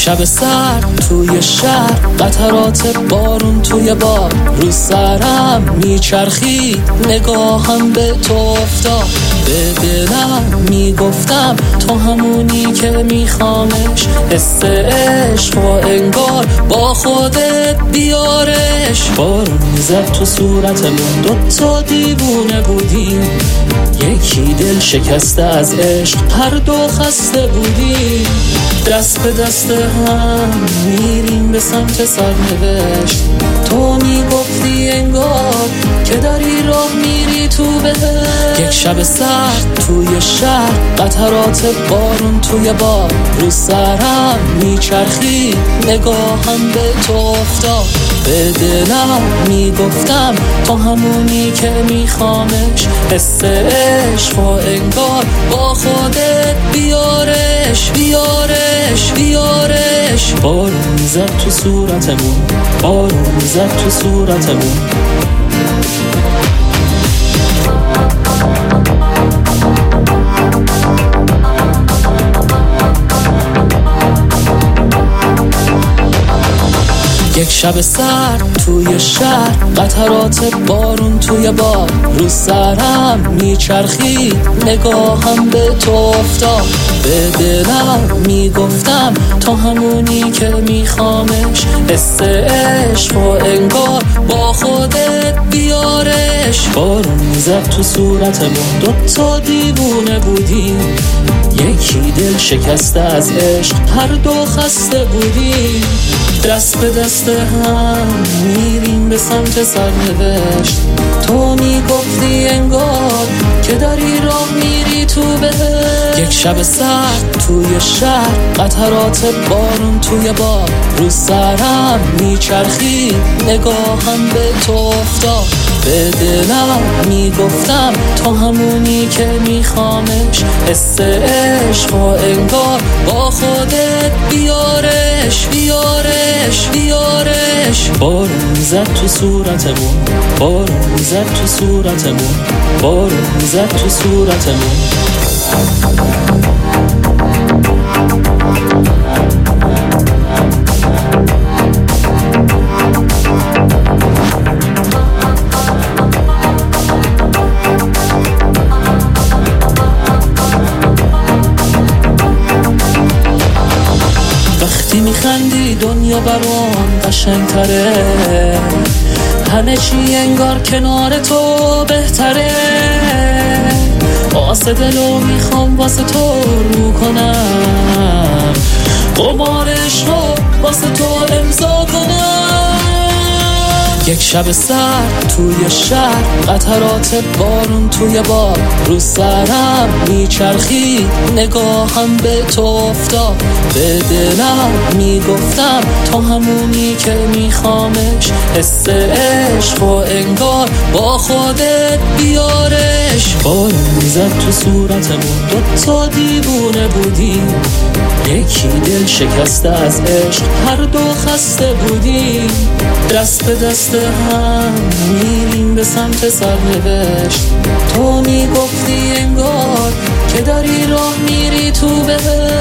شب سرد توی شهر، قطرات بارون توی باد، رو سرم میچرخید نگاهم به تو افتاد. به دلم میگفتم تو همونی که میخوامش، حس عشق و انگار با خودت بیارش. بارون میزد تو صورتمون، دوتا دیوونه بودیم، یکی دل شکسته از عشق، هر دو خسته بودیم. دست به دست هم میریم به سمت سرنوشت، تو میگفتی انگار که داری راه میری تو بهشت. یک شب سرد توی شهر، قطرات بارون توی باد، رو سرم میچرخید نگاهم به تو افتاد. به دلم میگفتم تو همونی که میخوامش، حس عشق و انگار با خودت بیارش بیارش بیارش. بارون میزد تو صورتمون، بارون میزد تو صورتمون. یک شب سرد توی شهر، قطرات بارون توی باد، رو سرم میچرخید نگاهم به تو افتاد. به دلم میگفتم تو همونی که میخوامش، حس عشق و انگار با خودت بیارش. بارون میزد تو صورتمون، دوتا دیوونه بودیم، یکی دل شکسته از عشق، هر دو خسته بودیم. دست به دست هم میریم به سمت سرنوشت، تو میگفتی انگار که داری راه میری تو بهشت. یک شب سرد توی شهر، قطرات بارون توی باد، رو سرم میچرخید نگاهم به تو افتاد. به دلم میگفتم تو همونی که میخوامش، حس عشق و انگار با خودت بیارش بیارش بیارش. بارون میزد تو صورتمون، بارون میزد تو صورتمون، بارون میزد تو صورتمون. وقتی میخندی دنیا برام قشنگتره، همه چی انگار کنار تو بهتره. واسه دلو میخوام واسه تو رو کنم، قمارش رو واسه تو امضا کنم. یک شب سرد توی شهر، قطرات بارون توی باد، رو سرم میچرخید نگاهم به تو افتاد. به دلم میگفتم تو همونی که میخوامش، حس عشق و انگار با خودت بیارش. بارون میزد تو صورتمون، دوتا دیوونه بودیم، یکی دل شکسته از عشق، هر دو خسته بودیم. دست به دست هم میریم به سمت سرنوشت، تو میگفتی انگار که داری راه میری تو بهشت.